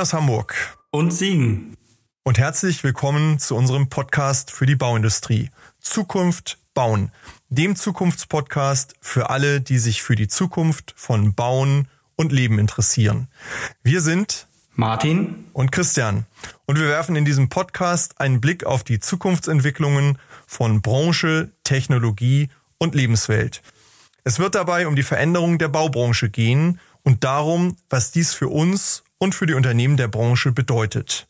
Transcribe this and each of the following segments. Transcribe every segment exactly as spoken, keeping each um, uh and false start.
aus Hamburg und Siegen und herzlich willkommen zu unserem Podcast für die Bauindustrie. Zukunft bauen, dem Zukunftspodcast für alle, die sich für die Zukunft von Bauen und Leben interessieren. Wir sind Martin und Christian und wir werfen in diesem Podcast einen Blick auf die Zukunftsentwicklungen von Branche, Technologie und Lebenswelt. Es wird dabei um die Veränderung der Baubranche gehen und darum, was dies für uns und für die Unternehmen der Branche bedeutet.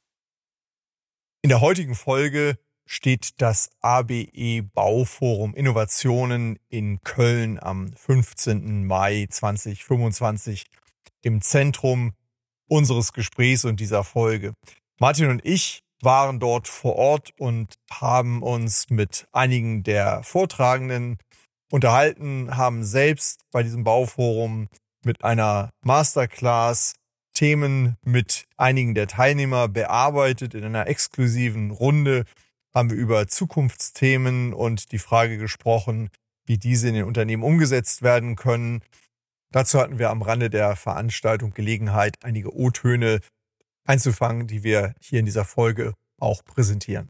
In der heutigen Folge steht das A B E Bauforum Innovationen in Köln am fünfzehnten Mai zweitausendfünfundzwanzig im Zentrum unseres Gesprächs und dieser Folge. Martin und ich waren dort vor Ort und haben uns mit einigen der Vortragenden unterhalten, haben selbst bei diesem Bauforum mit einer Masterclass Themen mit einigen der Teilnehmer bearbeitet. In einer exklusiven Runde haben wir über Zukunftsthemen und die Frage gesprochen, wie diese in den Unternehmen umgesetzt werden können. Dazu hatten wir am Rande der Veranstaltung Gelegenheit, einige O-Töne einzufangen, die wir hier in dieser Folge auch präsentieren.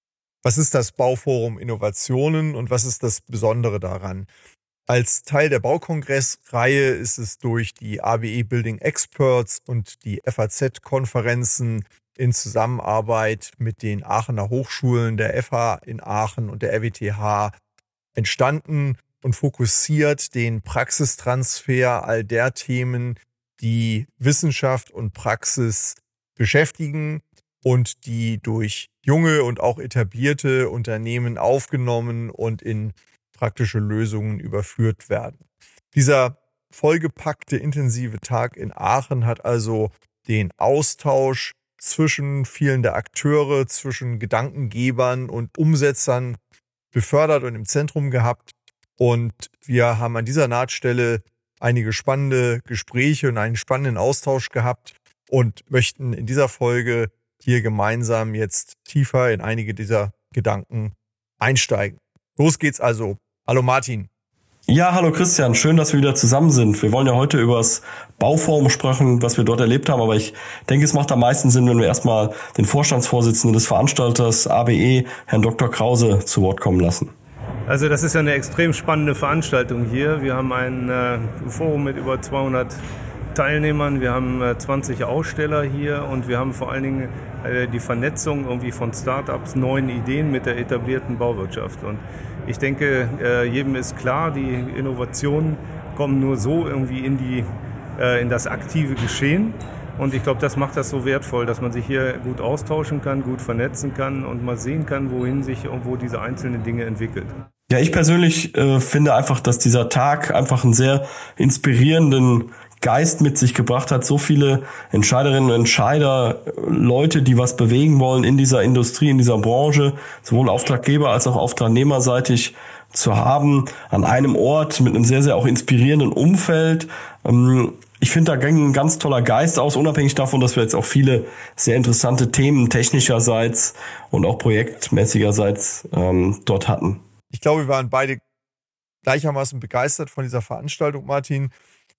Was ist das Bauforum Innovationen und was ist das Besondere daran? Als Teil der Baukongressreihe ist es durch die A B E Building Experts und die F A Z-Konferenzen in Zusammenarbeit mit den Aachener Hochschulen, der F H in Aachen und der R W T H entstanden und fokussiert den Praxistransfer all der Themen, die Wissenschaft und Praxis beschäftigen und die durch junge und auch etablierte Unternehmen aufgenommen und in praktische Lösungen überführt werden. Dieser vollgepackte, intensive Tag in Aachen hat also den Austausch zwischen vielen der Akteure, zwischen Gedankengebern und Umsetzern befördert und im Zentrum gehabt. Und wir haben an dieser Nahtstelle einige spannende Gespräche und einen spannenden Austausch gehabt und möchten in dieser Folge hier gemeinsam jetzt tiefer in einige dieser Gedanken einsteigen. Los geht's also. Hallo Martin. Ja, hallo Christian, schön, dass wir wieder zusammen sind. Wir wollen ja heute über das Bauforum sprechen, was wir dort erlebt haben, aber ich denke, es macht am meisten Sinn, wenn wir erstmal den Vorstandsvorsitzenden des Veranstalters A B E, Herrn Doktor Krause, zu Wort kommen lassen. Also das ist ja eine extrem spannende Veranstaltung hier. Wir haben ein äh, Forum mit über zweihundert Teilnehmern, wir haben äh, zwanzig Aussteller hier und wir haben vor allen Dingen äh, die Vernetzung irgendwie von Startups, neuen Ideen mit der etablierten Bauwirtschaft. Und ich denke, äh, jedem ist klar, die Innovationen kommen nur so irgendwie in, die, äh, in das aktive Geschehen. Und ich glaube, das macht das so wertvoll, dass man sich hier gut austauschen kann, gut vernetzen kann und mal sehen kann, wohin sich und wo diese einzelnen Dinge entwickelt. Ja, ich persönlich äh, finde einfach, dass dieser Tag einfach einen sehr inspirierenden Geist mit sich gebracht hat, so viele Entscheiderinnen und Entscheider, Leute, die was bewegen wollen in dieser Industrie, in dieser Branche, sowohl Auftraggeber als auch auftragnehmerseitig zu haben, an einem Ort mit einem sehr, sehr auch inspirierenden Umfeld. Ich finde, da ging ein ganz toller Geist aus, unabhängig davon, dass wir jetzt auch viele sehr interessante Themen technischerseits und auch projektmäßigerseits ähm, dort hatten. Ich glaube, wir waren beide gleichermaßen begeistert von dieser Veranstaltung, Martin.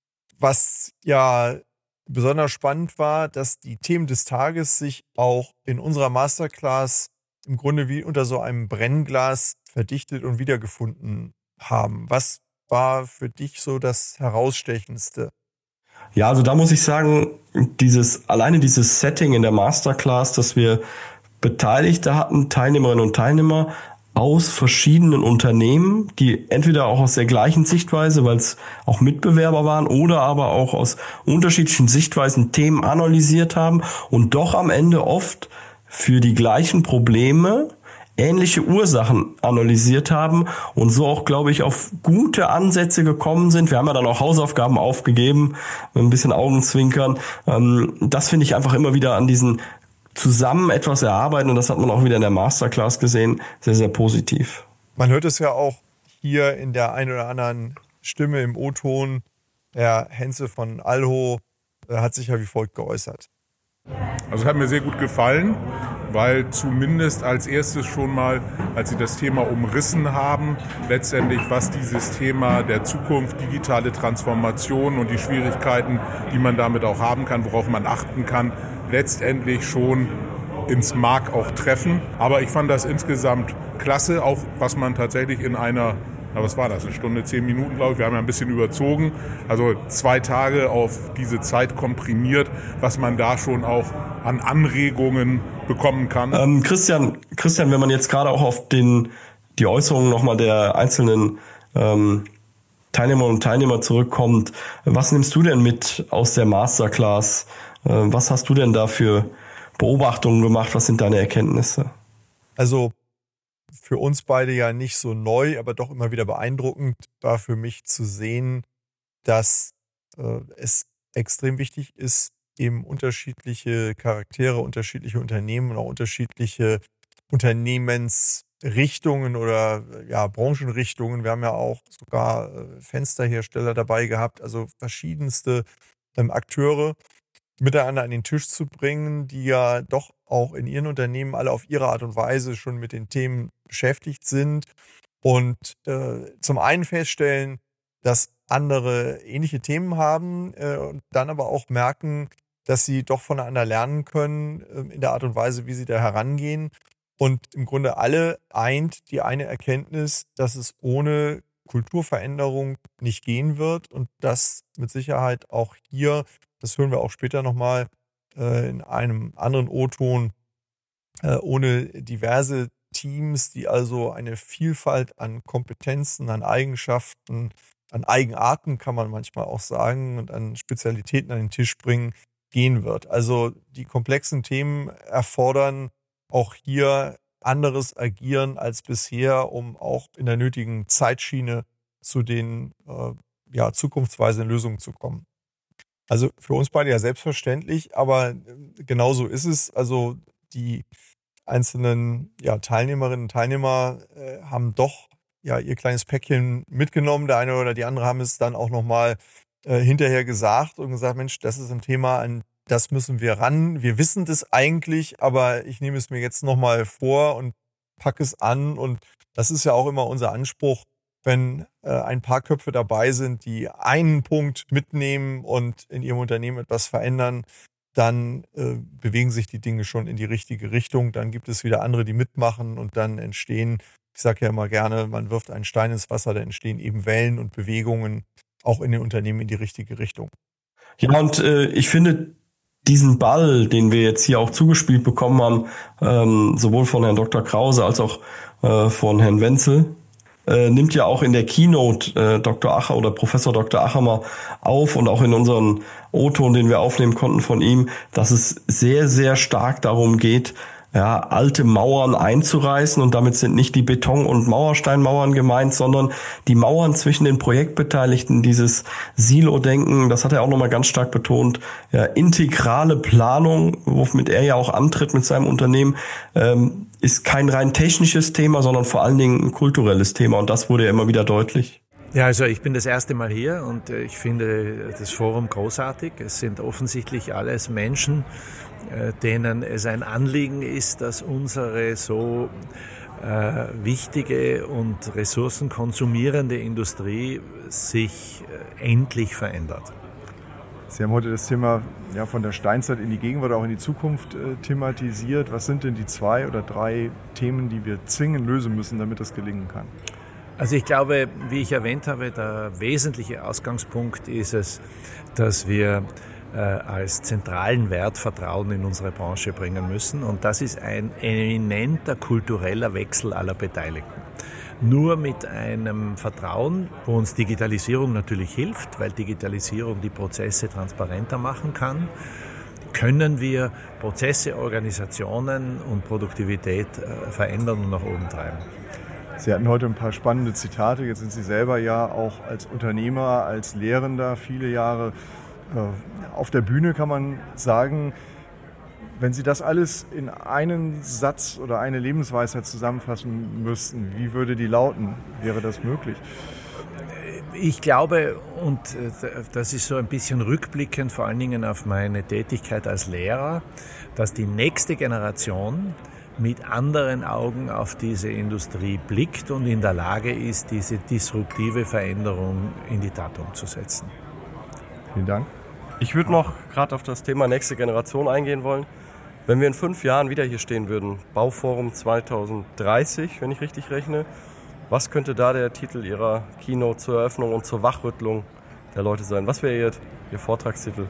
Was ja besonders spannend war, dass die Themen des Tages sich auch in unserer Masterclass im Grunde wie unter so einem Brennglas verdichtet und wiedergefunden haben. Was war für dich so das Herausstechendste? Ja, also da muss ich sagen, dieses alleine dieses Setting in der Masterclass, dass wir Beteiligte hatten, Teilnehmerinnen und Teilnehmer aus verschiedenen Unternehmen, die entweder auch aus der gleichen Sichtweise, weil es auch Mitbewerber waren, oder aber auch aus unterschiedlichen Sichtweisen Themen analysiert haben und doch am Ende oft für die gleichen Probleme ähnliche Ursachen analysiert haben und so auch, glaube ich, auf gute Ansätze gekommen sind. Wir haben ja dann auch Hausaufgaben aufgegeben, mit ein bisschen Augenzwinkern. Das finde ich einfach immer wieder an diesen zusammen etwas erarbeiten, und das hat man auch wieder in der Masterclass gesehen, sehr, sehr positiv. Man hört es ja auch hier in der ein oder anderen Stimme im O-Ton. Herr Henze von Alho hat sich ja wie folgt geäußert. Also es hat mir sehr gut gefallen. weil zumindest als erstes schon mal, als Sie das Thema umrissen haben, letztendlich was dieses Thema der Zukunft, digitale Transformation und die Schwierigkeiten, die man damit auch haben kann, worauf man achten kann, letztendlich schon ins Mark auch treffen. Aber ich fand das insgesamt klasse, auch was man tatsächlich in einer, na was war das, eine Stunde, zehn Minuten, glaube ich, wir haben ja ein bisschen überzogen, also zwei Tage auf diese Zeit komprimiert, was man da schon auch an Anregungen bekommen kann. Ähm, Christian, Christian, wenn man jetzt gerade auch auf den die Äußerungen nochmal der einzelnen ähm, Teilnehmerinnen und Teilnehmer zurückkommt, was nimmst du denn mit aus der Masterclass? Äh, was hast du denn da für Beobachtungen gemacht? Was sind deine Erkenntnisse? Also für uns beide ja nicht so neu, aber doch immer wieder beeindruckend war für mich zu sehen, dass äh, es extrem wichtig ist, eben unterschiedliche Charaktere, unterschiedliche Unternehmen und auch unterschiedliche Unternehmensrichtungen oder ja Branchenrichtungen. Wir haben ja auch sogar äh, Fensterhersteller dabei gehabt, also verschiedenste ähm, Akteure miteinander an den Tisch zu bringen, die ja doch auch in ihren Unternehmen alle auf ihre Art und Weise schon mit den Themen beschäftigt sind und äh, zum einen feststellen, dass andere ähnliche Themen haben äh, und dann aber auch merken, dass sie doch voneinander lernen können äh, in der Art und Weise, wie sie da herangehen. Und im Grunde alle eint die eine Erkenntnis, dass es ohne Kulturveränderung nicht gehen wird und dass mit Sicherheit auch hier, das hören wir auch später nochmal äh, in einem anderen O-Ton, äh, ohne diverse Teams, die also eine Vielfalt an Kompetenzen, an Eigenschaften, an Eigenarten kann man manchmal auch sagen und an Spezialitäten an den Tisch bringen, gehen wird. Also die komplexen Themen erfordern auch hier anderes Agieren als bisher, um auch in der nötigen Zeitschiene zu den äh, ja, zukunftsweisenden Lösungen zu kommen. Also für uns beide ja selbstverständlich, aber genauso ist es. Also die einzelnen ja, Teilnehmerinnen und Teilnehmer äh, haben doch ja ihr kleines Päckchen mitgenommen. Der eine oder die andere haben es dann auch nochmal äh, hinterher gesagt und gesagt, Mensch, das ist ein Thema, an das müssen wir ran. Wir wissen das eigentlich, aber ich nehme es mir jetzt nochmal vor und packe es an. Und das ist ja auch immer unser Anspruch, wenn äh, ein paar Köpfe dabei sind, die einen Punkt mitnehmen und in ihrem Unternehmen etwas verändern, dann äh, bewegen sich die Dinge schon in die richtige Richtung. Dann gibt es wieder andere, die mitmachen und dann entstehen, ich sage ja immer gerne, man wirft einen Stein ins Wasser, da entstehen eben Wellen und Bewegungen auch in den Unternehmen in die richtige Richtung. Ja, und äh, ich finde, diesen Ball, den wir jetzt hier auch zugespielt bekommen haben, ähm, sowohl von Herrn Doktor Krause als auch äh, von Herrn Wenzel, äh, nimmt ja auch in der Keynote äh, Doktor Acher oder Professor Doktor Achamer auf und auch in unseren O-Ton, den wir aufnehmen konnten von ihm, dass es sehr, sehr stark darum geht, ja, alte Mauern einzureißen, und damit sind nicht die Beton- und Mauersteinmauern gemeint, sondern die Mauern zwischen den Projektbeteiligten, dieses Silo-Denken, das hat er auch nochmal ganz stark betont, ja, integrale Planung, womit er ja auch antritt mit seinem Unternehmen, ähm, ist kein rein technisches Thema, sondern vor allen Dingen ein kulturelles Thema, und das wurde ja immer wieder deutlich. Ja, also ich bin das erste Mal hier und ich finde das Forum großartig. Es sind offensichtlich alles Menschen, denen es ein Anliegen ist, dass unsere so äh, wichtige und ressourcenkonsumierende Industrie sich äh, endlich verändert. Sie haben heute das Thema ja, von der Steinzeit in die Gegenwart, auch in die Zukunft äh, thematisiert. Was sind denn die zwei oder drei Themen, die wir zwingend lösen müssen, damit das gelingen kann? Also ich glaube, wie ich erwähnt habe, der wesentliche Ausgangspunkt ist es, dass wir äh, als zentralen Wert Vertrauen in unsere Branche bringen müssen. Und das ist ein eminenter kultureller Wechsel aller Beteiligten. Nur mit einem Vertrauen, wo uns Digitalisierung natürlich hilft, weil Digitalisierung die Prozesse transparenter machen kann, können wir Prozesse, Organisationen und Produktivität äh, verändern und nach oben treiben. Sie hatten heute ein paar spannende Zitate. Jetzt sind Sie selber ja auch als Unternehmer, als Lehrender viele Jahre äh, auf der Bühne, kann man sagen. Wenn Sie das alles in einen Satz oder eine Lebensweisheit zusammenfassen müssten, wie würde die lauten? Wäre das möglich? Ich glaube, und das ist so ein bisschen rückblickend, vor allen Dingen auf meine Tätigkeit als Lehrer, dass die nächste Generation mit anderen Augen auf diese Industrie blickt und in der Lage ist, diese disruptive Veränderung in die Tat umzusetzen. Vielen Dank. Ich würde noch gerade auf das Thema nächste Generation eingehen wollen. Wenn wir in fünf Jahren wieder hier stehen würden, Bauforum zwanzig dreißig, wenn ich richtig rechne, was könnte da der Titel Ihrer Keynote zur Eröffnung und zur Wachrüttelung der Leute sein? Was wäre Ihr, Ihr Vortragstitel?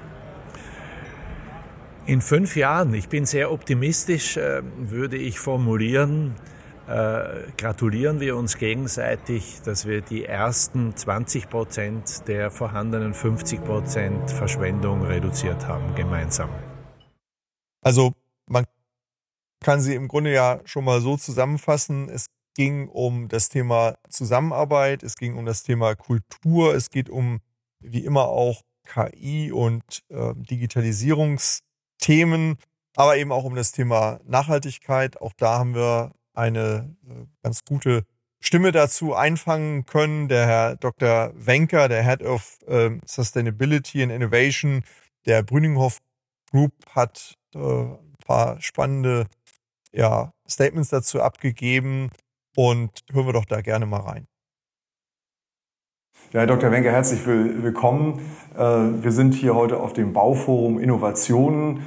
In fünf Jahren, ich bin sehr optimistisch, äh, würde ich formulieren, äh, gratulieren wir uns gegenseitig, dass wir die ersten zwanzig Prozent der vorhandenen fünfzig Prozent Verschwendung reduziert haben, gemeinsam. Also man kann sie im Grunde ja schon mal so zusammenfassen. Es ging um das Thema Zusammenarbeit, es ging um das Thema Kultur, es geht um, wie immer auch, K I und äh, Digitalisierungsthemen, aber eben auch um das Thema Nachhaltigkeit. Auch da haben wir eine äh, ganz gute Stimme dazu einfangen können. Der Herr Doktor Wenker, der Head of äh, Sustainability and Innovation der Brüninghoff Group, hat äh, ein paar spannende ja, Statements dazu abgegeben. Und hören wir doch da gerne mal rein. Ja, Herr Doktor Wenker, herzlich willkommen. Wir sind hier heute auf dem Bauforum Innovationen.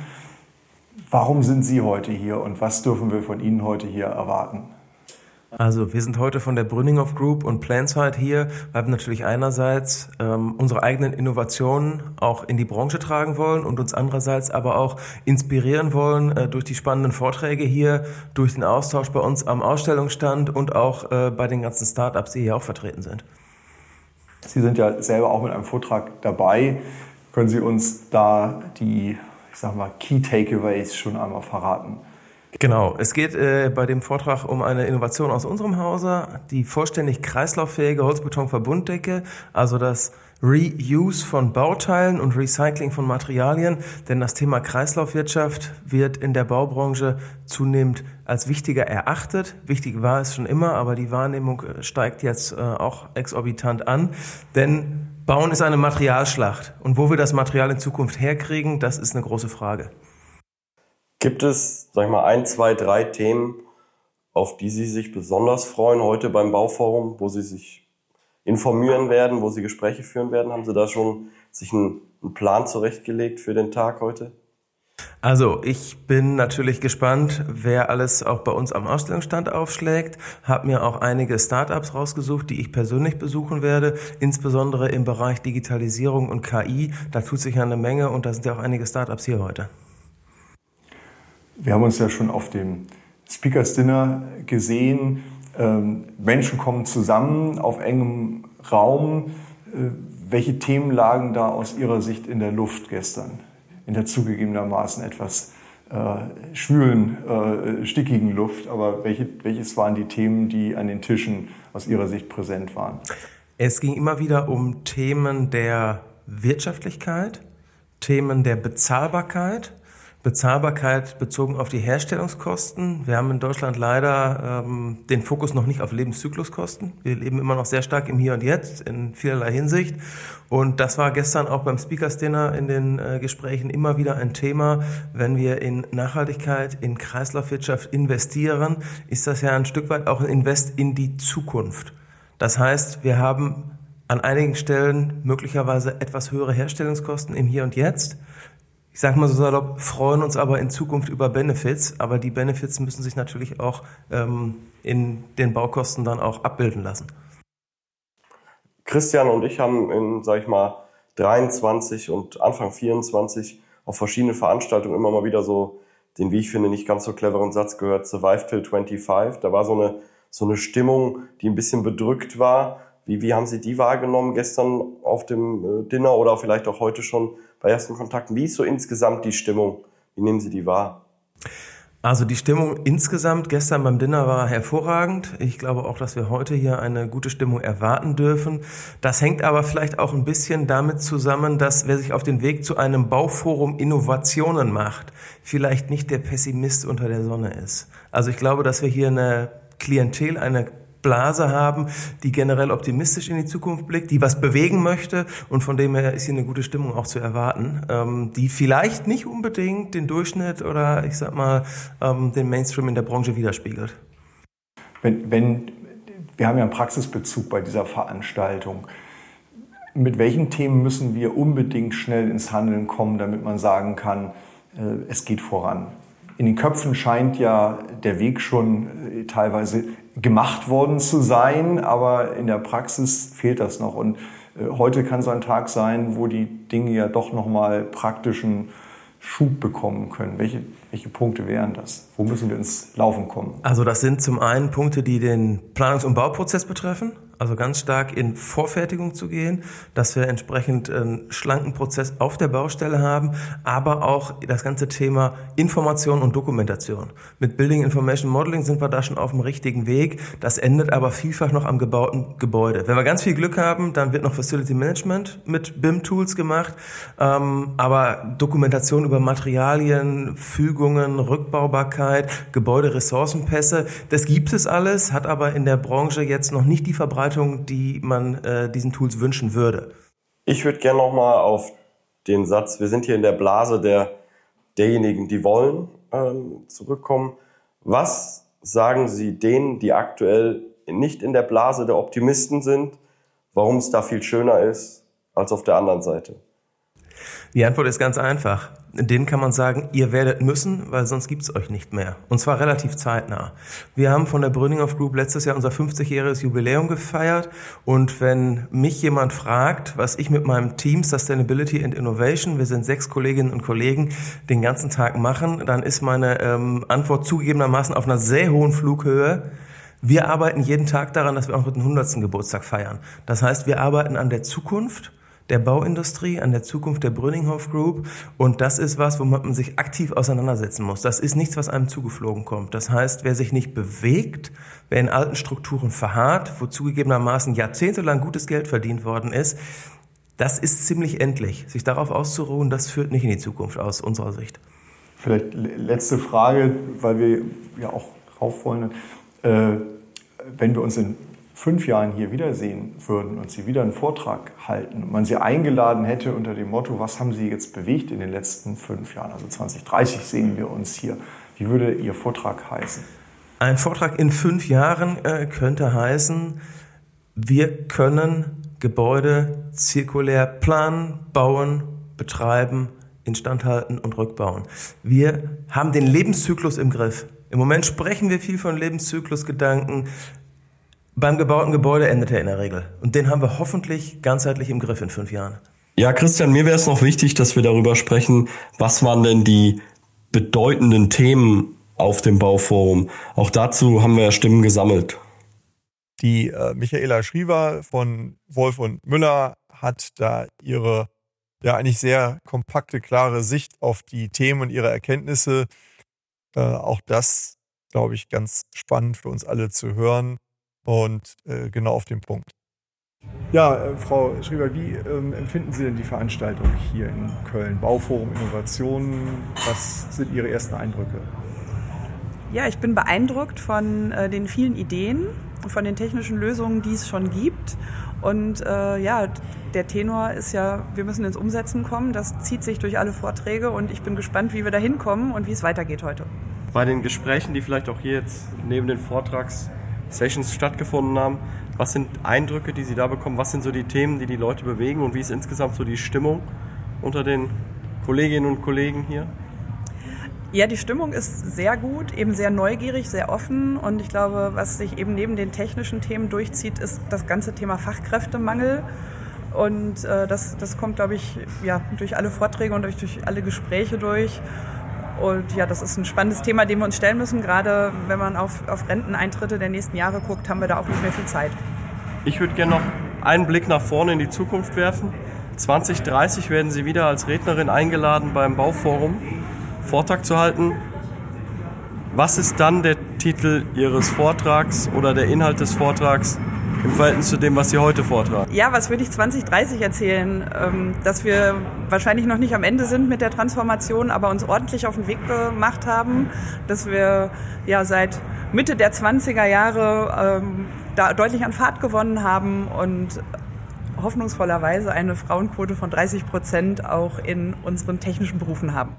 Warum sind Sie heute hier und was dürfen wir von Ihnen heute hier erwarten? Also wir sind heute von der Brüninghoff Group und PlanSight hier, weil wir natürlich einerseits ähm, unsere eigenen Innovationen auch in die Branche tragen wollen und uns andererseits aber auch inspirieren wollen äh, durch die spannenden Vorträge hier, durch den Austausch bei uns am Ausstellungsstand und auch äh, bei den ganzen Startups, die hier auch vertreten sind. Sie sind ja selber auch mit einem Vortrag dabei. Können Sie uns da die, ich sag mal, Key Takeaways schon einmal verraten? Genau, es geht äh, bei dem Vortrag um eine Innovation aus unserem Hause, die vollständig kreislauffähige Holzbeton-Verbunddecke, also das Reuse von Bauteilen und Recycling von Materialien, denn das Thema Kreislaufwirtschaft wird in der Baubranche zunehmend als wichtiger erachtet. Wichtig war es schon immer, aber die Wahrnehmung steigt jetzt äh, auch exorbitant an, denn Bauen ist eine Materialschlacht und wo wir das Material in Zukunft herkriegen, das ist eine große Frage. Gibt es, sag ich mal, ein, zwei, drei Themen, auf die Sie sich besonders freuen heute beim Bauforum, wo Sie sich informieren werden, wo Sie Gespräche führen werden? Haben Sie da schon sich einen, einen Plan zurechtgelegt für den Tag heute? Also ich bin natürlich gespannt, wer alles auch bei uns am Ausstellungsstand aufschlägt. Habe mir auch einige Startups rausgesucht, die ich persönlich besuchen werde, insbesondere im Bereich Digitalisierung und K I. Da tut sich ja eine Menge und da sind ja auch einige Startups hier heute. Wir haben uns ja schon auf dem Speakers Dinner gesehen. Ähm, Menschen kommen zusammen auf engem Raum. Äh, welche Themen lagen da aus Ihrer Sicht in der Luft gestern? In der zugegebenermaßen etwas äh, schwülen, äh, stickigen Luft. Aber welche, welches waren die Themen, die an den Tischen aus Ihrer Sicht präsent waren? Es ging immer wieder um Themen der Wirtschaftlichkeit, Themen der Bezahlbarkeit. Bezahlbarkeit bezogen auf die Herstellungskosten. Wir haben in Deutschland leider ähm, den Fokus noch nicht auf Lebenszykluskosten. Wir leben immer noch sehr stark im Hier und Jetzt in vielerlei Hinsicht. Und das war gestern auch beim Speakers Dinner in den äh, Gesprächen immer wieder ein Thema. Wenn wir in Nachhaltigkeit, in Kreislaufwirtschaft investieren, ist das ja ein Stück weit auch ein Invest in die Zukunft. Das heißt, wir haben an einigen Stellen möglicherweise etwas höhere Herstellungskosten im Hier und Jetzt. Ich sage mal so salopp, freuen uns aber in Zukunft über Benefits, aber die Benefits müssen sich natürlich auch ähm, in den Baukosten dann auch abbilden lassen. Christian und ich haben in, sag ich mal, dreiundzwanzig und Anfang vierundzwanzig auf verschiedene Veranstaltungen immer mal wieder so den, wie ich finde, nicht ganz so cleveren Satz gehört, Survive till fünfundzwanzig. Da war so eine, so eine Stimmung, die ein bisschen bedrückt war. Wie, wie haben Sie die wahrgenommen gestern auf dem äh, Dinner oder vielleicht auch heute schon bei ersten Kontakten? Wie ist so insgesamt die Stimmung? Wie nehmen Sie die wahr? Also die Stimmung insgesamt gestern beim Dinner war hervorragend. Ich glaube auch, dass wir heute hier eine gute Stimmung erwarten dürfen. Das hängt aber vielleicht auch ein bisschen damit zusammen, dass wer sich auf den Weg zu einem Bauforum Innovationen macht, vielleicht nicht der Pessimist unter der Sonne ist. Also ich glaube, dass wir hier eine Klientel, eine Blase haben, die generell optimistisch in die Zukunft blickt, die was bewegen möchte und von dem her ist hier eine gute Stimmung auch zu erwarten, ähm, die vielleicht nicht unbedingt den Durchschnitt oder ich sag mal ähm, den Mainstream in der Branche widerspiegelt. Wenn, wenn, wir haben ja einen Praxisbezug bei dieser Veranstaltung. Mit welchen Themen müssen wir unbedingt schnell ins Handeln kommen, damit man sagen kann, äh, es geht voran? In den Köpfen scheint ja der Weg schon äh, teilweise gemacht worden zu sein, aber in der Praxis fehlt das noch. Und äh, heute kann so ein Tag sein, wo die Dinge ja doch nochmal praktischen Schub bekommen können. Welche, welche Punkte wären das? Wo müssen wir ins Laufen kommen? Also das sind zum einen Punkte, die den Planungs- und Bauprozess betreffen. Also ganz stark in Vorfertigung zu gehen, dass wir entsprechend einen schlanken Prozess auf der Baustelle haben, aber auch das ganze Thema Information und Dokumentation. Mit Building Information Modeling sind wir da schon auf dem richtigen Weg. Das endet aber vielfach noch am gebauten Gebäude. Wenn wir ganz viel Glück haben, dann wird noch Facility Management mit B I M-Tools gemacht, aber Dokumentation über Materialien, Fügungen, Rückbaubarkeit, Gebäuderessourcenpässe, das gibt es alles, hat aber in der Branche jetzt noch nicht die Verbreitung, die man äh, diesen Tools wünschen würde. Ich würde gerne nochmal auf den Satz, wir sind hier in der Blase der, derjenigen, die wollen, ähm, zurückkommen. Was sagen Sie denen, die aktuell nicht in der Blase der Optimisten sind, warum es da viel schöner ist als auf der anderen Seite? Die Antwort ist ganz einfach. Denen kann man sagen, ihr werdet müssen, weil sonst gibt's euch nicht mehr. Und zwar relativ zeitnah. Wir haben von der Brünninghoff Group letztes Jahr unser fünfzigjähriges Jubiläum gefeiert. Und wenn mich jemand fragt, was ich mit meinem Team Sustainability and Innovation, wir sind sechs Kolleginnen und Kollegen, den ganzen Tag machen, dann ist meine ähm, Antwort zugegebenermaßen auf einer sehr hohen Flughöhe. Wir arbeiten jeden Tag daran, dass wir auch den hundertsten Geburtstag feiern. Das heißt, wir arbeiten an der Zukunft der Bauindustrie, an der Zukunft der Brünninghoff Group. Und das ist was, womit man sich aktiv auseinandersetzen muss. Das ist nichts, was einem zugeflogen kommt. Das heißt, wer sich nicht bewegt, wer in alten Strukturen verharrt, wo zugegebenermaßen jahrzehntelang gutes Geld verdient worden ist, das ist ziemlich endlich. Sich darauf auszuruhen, das führt nicht in die Zukunft aus unserer Sicht. Vielleicht letzte Frage, weil wir ja auch rauf wollen. Äh, wenn wir uns in fünf Jahren hier wiedersehen würden und Sie wieder einen Vortrag halten und man Sie eingeladen hätte unter dem Motto, was haben Sie jetzt bewegt in den letzten fünf Jahren, also zwanzig dreißig sehen wir uns hier, wie würde Ihr Vortrag heißen? Ein Vortrag in fünf Jahren äh, könnte heißen, wir können Gebäude zirkulär planen, bauen, betreiben, instand halten und rückbauen. Wir haben den Lebenszyklus im Griff. Im Moment sprechen wir viel von Lebenszyklusgedanken. Beim gebauten Gebäude endet er in der Regel. Und den haben wir hoffentlich ganzheitlich im Griff in fünf Jahren. Ja, Christian, mir wäre es noch wichtig, dass wir darüber sprechen, was waren denn die bedeutenden Themen auf dem Bauforum? Auch dazu haben wir ja Stimmen gesammelt. Die äh, Michaela Schriever von Wolf und Müller hat da ihre ja eigentlich sehr kompakte, klare Sicht auf die Themen und ihre Erkenntnisse. Äh, auch das, glaube ich, ganz spannend für uns alle zu hören. Und äh, genau auf den Punkt. Ja, äh, Frau Schriever, wie ähm, empfinden Sie denn die Veranstaltung hier in Köln? Bauforum Innovationen, was sind Ihre ersten Eindrücke? Ja, ich bin beeindruckt von äh, den vielen Ideen, von den technischen Lösungen, die es schon gibt. Und äh, ja, der Tenor ist ja, wir müssen ins Umsetzen kommen. Das zieht sich durch alle Vorträge und ich bin gespannt, wie wir da hinkommen und wie es weitergeht heute. Bei den Gesprächen, die vielleicht auch hier jetzt neben den Vortrags Sessions stattgefunden haben. Was sind Eindrücke, die Sie da bekommen? Was sind so die Themen, die die Leute bewegen? Und wie ist insgesamt so die Stimmung unter den Kolleginnen und Kollegen hier? Ja, die Stimmung ist sehr gut, eben sehr neugierig, sehr offen. Und ich glaube, was sich eben neben den technischen Themen durchzieht, ist das ganze Thema Fachkräftemangel. Und äh, das, das kommt, glaube ich, ja, durch alle Vorträge und durch, durch alle Gespräche durch. Und ja, das ist ein spannendes Thema, dem wir uns stellen müssen. Gerade wenn man auf, auf Renteneintritte der nächsten Jahre guckt, haben wir da auch nicht mehr viel Zeit. Ich würde gerne noch einen Blick nach vorne in die Zukunft werfen. zwanzig dreißig werden Sie wieder als Rednerin eingeladen beim Bauforum Vortrag zu halten. Was ist dann der Titel Ihres Vortrags oder der Inhalt des Vortrags im Verhältnis zu dem, was Sie heute vortragen? Ja, was würde ich zwanzig dreißig erzählen? Dass wir wahrscheinlich noch nicht am Ende sind mit der Transformation, aber uns ordentlich auf den Weg gemacht haben. Dass wir ja seit Mitte der zwanziger Jahre ähm, da deutlich an Fahrt gewonnen haben und hoffnungsvollerweise eine Frauenquote von dreißig Prozent auch in unseren technischen Berufen haben.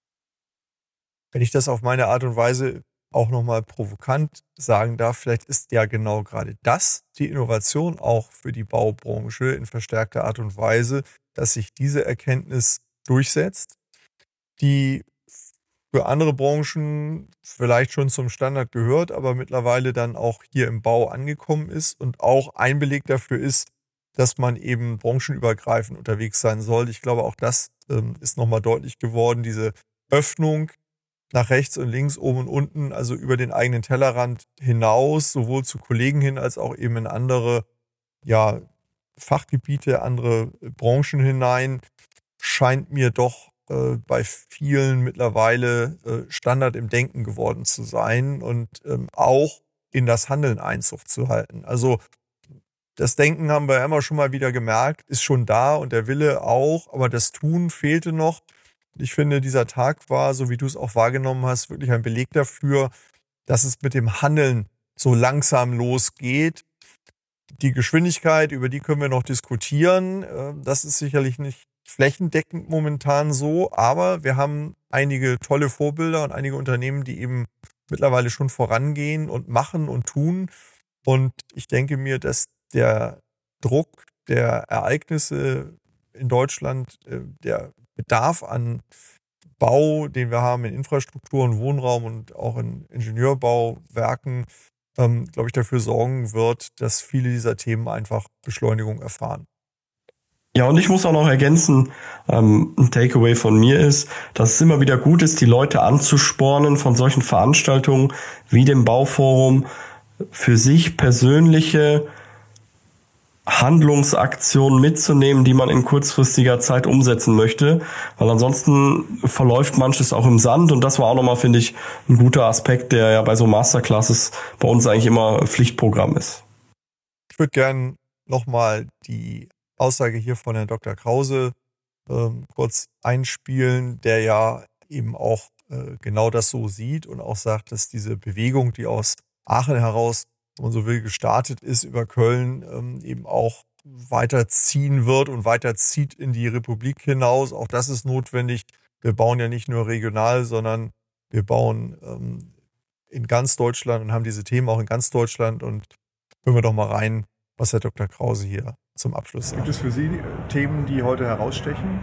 Wenn ich das auf meine Art und Weise auch nochmal provokant sagen darf, vielleicht ist ja genau gerade das die Innovation auch für die Baubranche in verstärkter Art und Weise, dass sich diese Erkenntnis durchsetzt, die für andere Branchen vielleicht schon zum Standard gehört, aber mittlerweile dann auch hier im Bau angekommen ist und auch ein Beleg dafür ist, dass man eben branchenübergreifend unterwegs sein soll. Ich glaube, auch das ähm, ist nochmal deutlich geworden, diese Öffnung nach rechts und links, oben und unten, also über den eigenen Tellerrand hinaus, sowohl zu Kollegen hin als auch eben in andere ja, Fachgebiete, andere Branchen hinein, scheint mir doch äh, bei vielen mittlerweile äh, Standard im Denken geworden zu sein und ähm, auch in das Handeln Einzug zu halten. Also das Denken haben wir ja immer schon mal wieder gemerkt, ist schon da und der Wille auch, aber das Tun fehlte noch. Ich finde, dieser Tag war, so wie du es auch wahrgenommen hast, wirklich ein Beleg dafür, dass es mit dem Handeln so langsam losgeht. Die Geschwindigkeit, über die können wir noch diskutieren. Das ist sicherlich nicht flächendeckend momentan so, aber wir haben einige tolle Vorbilder und einige Unternehmen, die eben mittlerweile schon vorangehen und machen und tun. Und ich denke mir, dass der Druck der Ereignisse in Deutschland, der Bedarf an Bau, den wir haben in Infrastruktur und Wohnraum und auch in Ingenieurbauwerken, ähm, glaube ich, dafür sorgen wird, dass viele dieser Themen einfach Beschleunigung erfahren. Ja, und ich muss auch noch ergänzen, ähm, ein Takeaway von mir ist, dass es immer wieder gut ist, die Leute anzuspornen von solchen Veranstaltungen wie dem Bauforum, für sich persönliche Handlungsaktionen mitzunehmen, die man in kurzfristiger Zeit umsetzen möchte, weil ansonsten verläuft manches auch im Sand und das war auch nochmal, finde ich, ein guter Aspekt, der ja bei so Masterclasses bei uns eigentlich immer Pflichtprogramm ist. Ich würde gerne nochmal die Aussage hier von Herrn Doktor Krause ähm, kurz einspielen, der ja eben auch äh, genau das so sieht und auch sagt, dass diese Bewegung, die aus Aachen heraus, wenn man so will, gestartet ist über Köln, ähm, eben auch weiterziehen wird und weiterzieht in die Republik hinaus. Auch das ist notwendig. Wir bauen ja nicht nur regional, sondern wir bauen ähm, in ganz Deutschland und haben diese Themen auch in ganz Deutschland. Und hören wir doch mal rein, was Herr Doktor Krause hier zum Abschluss sagt. Gibt es für Sie Themen, die heute herausstechen?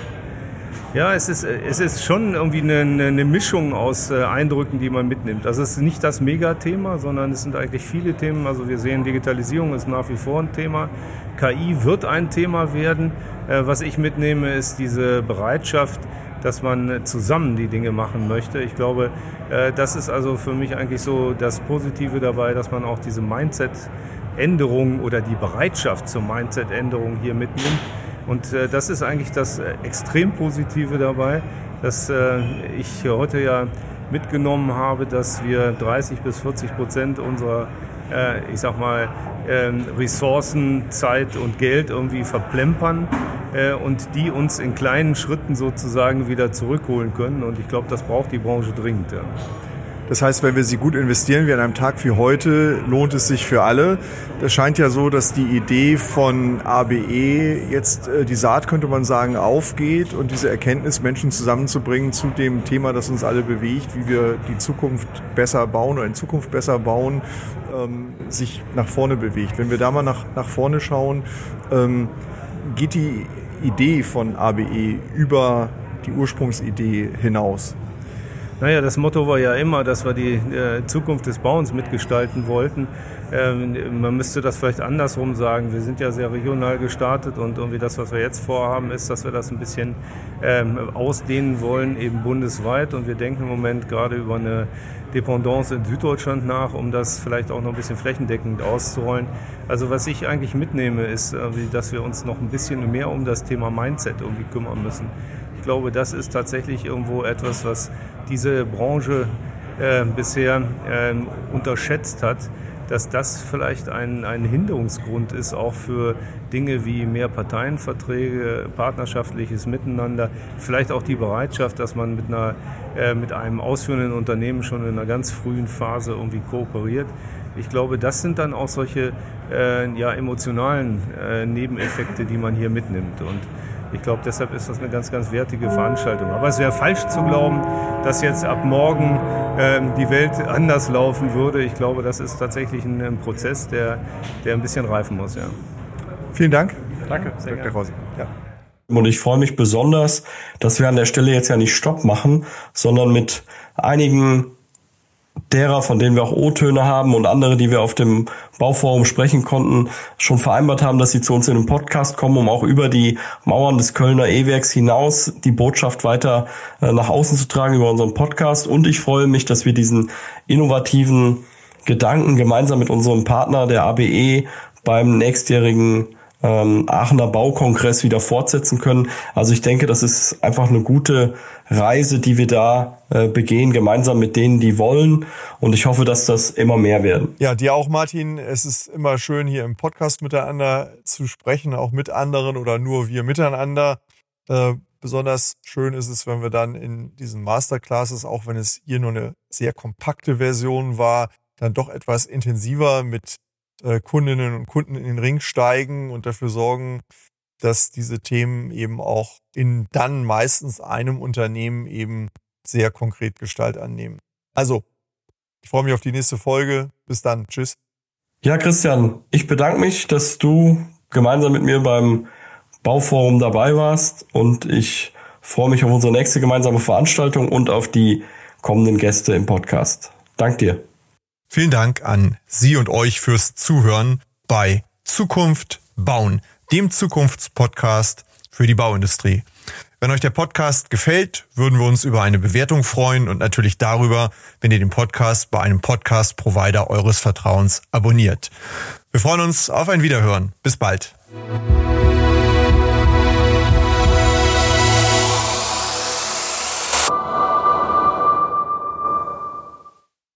Ja, es ist, es ist schon irgendwie eine, eine Mischung aus äh, Eindrücken, die man mitnimmt. Also es ist nicht das Megathema, sondern es sind eigentlich viele Themen. Also wir sehen, Digitalisierung ist nach wie vor ein Thema. K I wird ein Thema werden. Äh, was ich mitnehme, ist diese Bereitschaft, dass man zusammen die Dinge machen möchte. Ich glaube, äh, das ist also für mich eigentlich so das Positive dabei, dass man auch diese Mindset-Änderung oder die Bereitschaft zur Mindset-Änderung hier mitnimmt. Und äh, das ist eigentlich das äh, extrem Positive dabei, dass äh, ich heute ja mitgenommen habe, dass wir dreißig bis vierzig Prozent unserer, äh, ich sag mal, äh, Ressourcen, Zeit und Geld irgendwie verplempern äh, und die uns in kleinen Schritten sozusagen wieder zurückholen können. Und ich glaube, das braucht die Branche dringend. Ja. Das heißt, wenn wir sie gut investieren, wie an einem Tag wie heute, lohnt es sich für alle. Das scheint ja so, dass die Idee von A B E jetzt, äh, die Saat könnte man sagen, aufgeht und diese Erkenntnis, Menschen zusammenzubringen zu dem Thema, das uns alle bewegt, wie wir die Zukunft besser bauen oder in Zukunft besser bauen, ähm, sich nach vorne bewegt. Wenn wir da mal nach, nach vorne schauen, ähm, geht die Idee von A B E über die Ursprungsidee hinaus? Naja, das Motto war ja immer, dass wir die äh, Zukunft des Bauens mitgestalten wollten. Ähm, man müsste das vielleicht andersrum sagen. Wir sind ja sehr regional gestartet und irgendwie das, was wir jetzt vorhaben, ist, dass wir das ein bisschen ähm, ausdehnen wollen, eben bundesweit. Und wir denken im Moment gerade über eine Dependance in Süddeutschland nach, um das vielleicht auch noch ein bisschen flächendeckend auszurollen. Also was ich eigentlich mitnehme, ist, dass wir uns noch ein bisschen mehr um das Thema Mindset irgendwie kümmern müssen. Ich glaube, das ist tatsächlich irgendwo etwas, was diese Branche äh, bisher äh, unterschätzt hat, dass das vielleicht ein, ein Hinderungsgrund ist, auch für Dinge wie mehr Parteienverträge, partnerschaftliches Miteinander, vielleicht auch die Bereitschaft, dass man mit, einer, äh, mit einem ausführenden Unternehmen schon in einer ganz frühen Phase irgendwie kooperiert. Ich glaube, das sind dann auch solche äh, ja, emotionalen äh, Nebeneffekte, die man hier mitnimmt. Und ich glaube, deshalb ist das eine ganz, ganz wertige Veranstaltung. Aber es wäre falsch zu glauben, dass jetzt ab morgen äh, die Welt anders laufen würde. Ich glaube, das ist tatsächlich ein, ein Prozess, der, der ein bisschen reifen muss. Ja. Vielen Dank. Danke, sehr gerne. Ja. Und ich freue mich besonders, dass wir an der Stelle jetzt ja nicht Stopp machen, sondern mit einigen derer, von denen wir auch O-Töne haben und andere, die wir auf dem Bauforum sprechen konnten, schon vereinbart haben, dass sie zu uns in den Podcast kommen, um auch über die Mauern des Kölner E-Werks hinaus die Botschaft weiter äh, nach außen zu tragen über unseren Podcast. Und ich freue mich, dass wir diesen innovativen Gedanken gemeinsam mit unserem Partner, der A B E, beim nächstjährigen ähm, Aachener Baukongress wieder fortsetzen können. Also ich denke, das ist einfach eine gute Reise, die wir da äh, begehen, gemeinsam mit denen, die wollen. Und ich hoffe, dass das immer mehr werden. Ja, dir auch, Martin. Es ist immer schön, hier im Podcast miteinander zu sprechen, auch mit anderen oder nur wir miteinander. Äh, besonders schön ist es, wenn wir dann in diesen Masterclasses, auch wenn es hier nur eine sehr kompakte Version war, dann doch etwas intensiver mit äh, Kundinnen und Kunden in den Ring steigen und dafür sorgen, dass diese Themen eben auch in dann meistens einem Unternehmen eben sehr konkret Gestalt annehmen. Also, ich freue mich auf die nächste Folge. Bis dann. Tschüss. Ja, Christian, ich bedanke mich, dass du gemeinsam mit mir beim Bauforum dabei warst und ich freue mich auf unsere nächste gemeinsame Veranstaltung und auf die kommenden Gäste im Podcast. Dank dir. Vielen Dank an Sie und euch fürs Zuhören bei Zukunft bauen, dem Zukunftspodcast für die Bauindustrie. Wenn euch der Podcast gefällt, würden wir uns über eine Bewertung freuen und natürlich darüber, wenn ihr den Podcast bei einem Podcast-Provider eures Vertrauens abonniert. Wir freuen uns auf ein Wiederhören. Bis bald.